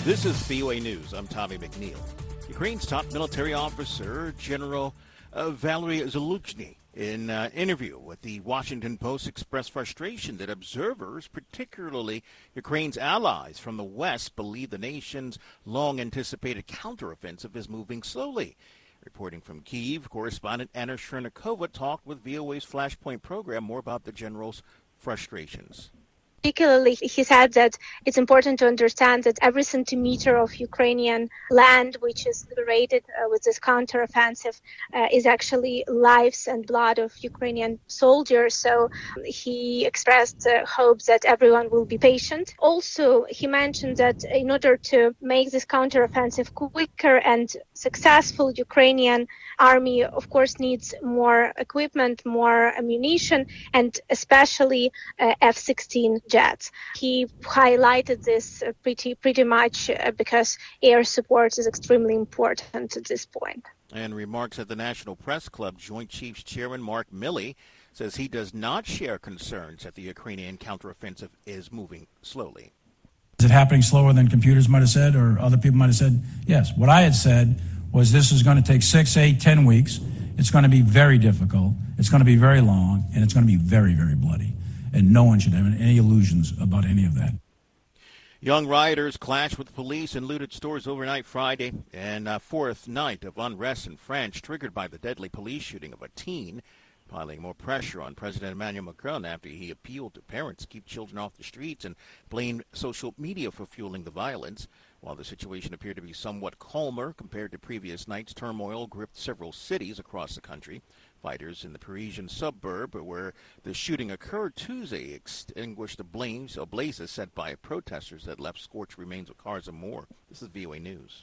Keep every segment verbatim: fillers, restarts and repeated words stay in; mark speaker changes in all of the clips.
Speaker 1: This is V O A News. I'm Tommy McNeil. Ukraine's top military officer, General uh, Valery Zaluzhny, in an uh, interview with the Washington Post, expressed frustration that observers, particularly Ukraine's allies from the West, believe the nation's long-anticipated counteroffensive is moving slowly. Reporting from Kyiv, correspondent Anna Chernikova talked with V O A's Flashpoint program more about the general's frustrations.
Speaker 2: Particularly, he said that it's important to understand that every centimeter of Ukrainian land which is liberated uh, with this counteroffensive uh, is actually lives and blood of Ukrainian soldiers. So he expressed uh, hope that everyone will be patient. Also, he mentioned that in order to make this counteroffensive quicker and successful, Ukrainian army, of course, needs more equipment, more ammunition, and especially uh, F sixteen jets. He highlighted this uh, pretty pretty much uh, because air support is extremely important at this point.
Speaker 1: And remarks at the National Press Club, Joint Chiefs Chairman Mark Milley says he does not share concerns that the Ukrainian counteroffensive is moving slowly.
Speaker 3: Is it happening slower than computers might have said or other people might have said? Yes. What I had said was this is going to take six, eight, ten weeks. It's going to be very difficult. It's going to be very long, and it's going to be very, very bloody. And no one should have any illusions about any of that.
Speaker 1: Young rioters clashed with police and looted stores overnight Friday, and a fourth night of unrest in France triggered by the deadly police shooting of a teen, piling more pressure on President Emmanuel Macron after he appealed to parents to keep children off the streets and blamed social media for fueling the violence. While the situation appeared to be somewhat calmer compared to previous nights, turmoil gripped several cities across the country. Fighters in the Parisian suburb where the shooting occurred Tuesday extinguished the blaze, uh, blazes set by protesters that left scorched remains of cars and more. This is V O A News.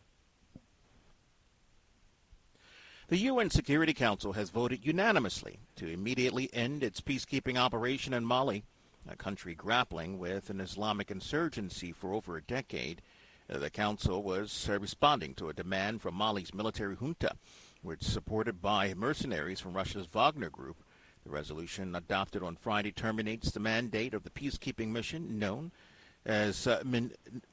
Speaker 1: The U N Security Council has voted unanimously to immediately end its peacekeeping operation in Mali, a country grappling with an Islamic insurgency for over a decade. Uh, the council was uh, responding to a demand from Mali's military junta, which is supported by mercenaries from Russia's Wagner Group. The resolution adopted on Friday terminates the mandate of the peacekeeping mission known as uh, Min-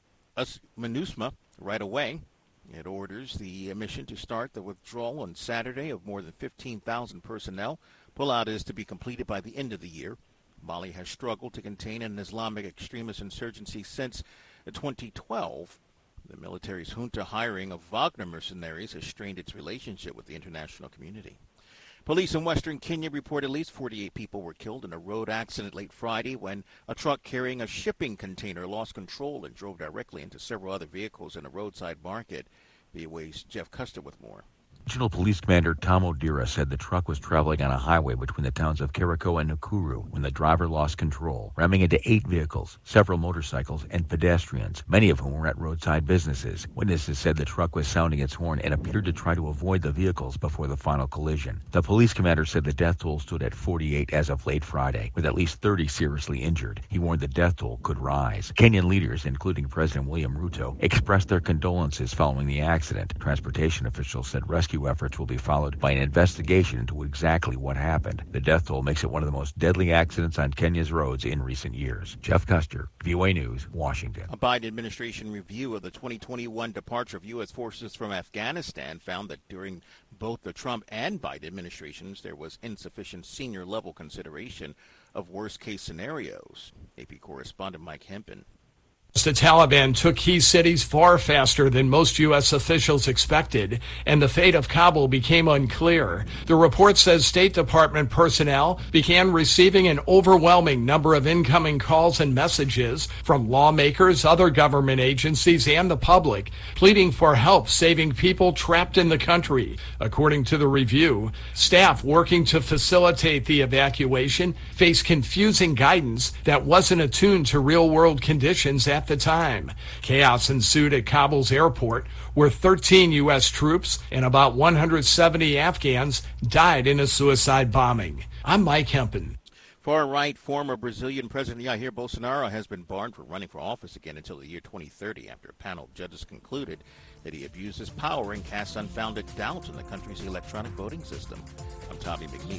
Speaker 1: as MINUSMA right away. It orders the mission to start the withdrawal on Saturday of more than fifteen thousand personnel. Pullout is to be completed by the end of the year. Mali has struggled to contain an Islamic extremist insurgency since twenty twelve. The military's junta hiring of Wagner mercenaries has strained its relationship with the international community. Police in western Kenya report at least forty-eight people were killed in a road accident late Friday when a truck carrying a shipping container lost control and drove directly into several other vehicles in a roadside market. V O A's Jeff Custer with more.
Speaker 4: Regional Police Commander Tom Odira said the truck was traveling on a highway between the towns of Kiriko and Nakuru when the driver lost control, ramming into eight vehicles, several motorcycles, and pedestrians, many of whom were at roadside businesses. Witnesses said the truck was sounding its horn and appeared to try to avoid the vehicles before the final collision. The police commander said the death toll stood at forty-eight as of late Friday, with at least thirty seriously injured. He warned the death toll could rise. Kenyan leaders, including President William Ruto, expressed their condolences following the accident. Transportation officials said rescue efforts will be followed by an investigation into exactly what happened. The death toll makes it one of the most deadly accidents on Kenya's roads in recent years. Jeff Custer, V O A News, Washington.
Speaker 1: A Biden administration review of the twenty twenty-one departure of U S forces from Afghanistan found that during both the Trump and Biden administrations, there was insufficient senior-level consideration of worst-case scenarios. A P correspondent Mike Hempen.
Speaker 5: The Taliban took key cities far faster than most U S officials expected, and the fate of Kabul became unclear. The report says State Department personnel began receiving an overwhelming number of incoming calls and messages from lawmakers, other government agencies, and the public, pleading for help saving people trapped in the country. According to the review, staff working to facilitate the evacuation faced confusing guidance that wasn't attuned to real-world conditions at the time. Chaos ensued at Kabul's airport, where thirteen U S troops and about one hundred seventy Afghans died in a suicide bombing. I'm Mike Hempen.
Speaker 1: Far-right former Brazilian President Jair Bolsonaro has been barred from running for office again until the year twenty thirty after a panel of judges concluded that he abused his power and cast unfounded doubt in the country's electronic voting system. I'm Tommy McNeil.